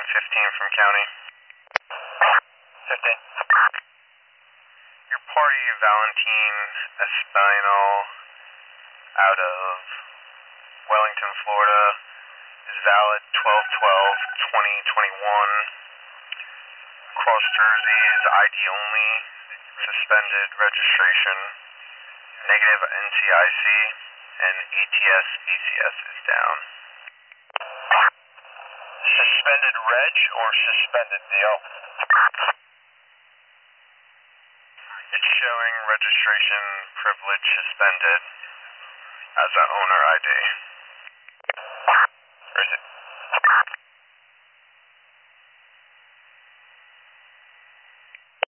15 from county. 15. Your party, Valentine Espinal, out of Wellington, Florida, is valid 12/12/2021. Cross Jersey is ID only, suspended registration, negative NCIC, and ATS BCS is down. Suspended reg or suspended DO? It's showing registration privilege suspended as an owner ID. Where is it?